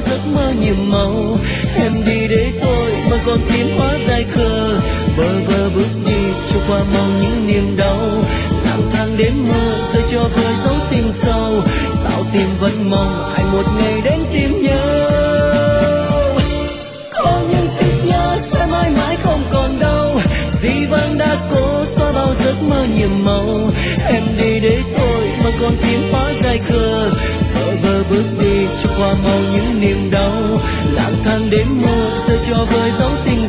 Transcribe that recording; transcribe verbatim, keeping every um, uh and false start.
giấc mơ nhiệm màu. Em đi để tôi mà con tim hóa dài khờ, bơ vơ bước đi cho qua mau những niềm đau. Lang thang đêm mơ rồi cho vơi dấu tình sâu, sao tim vẫn mong ai một ngày đến tìm nhớ. Có những tiếc nhớ sẽ mãi mãi không còn đâu, dĩ vãng đã cố xóa bao giấc mơ nhiệm màu. Em đi để tôi mà con tim hóa dài khờ, vơ vơ bước đi cho qua mau những niềm đau. Lang thang đêm mơ rồi cho vơi dấu tình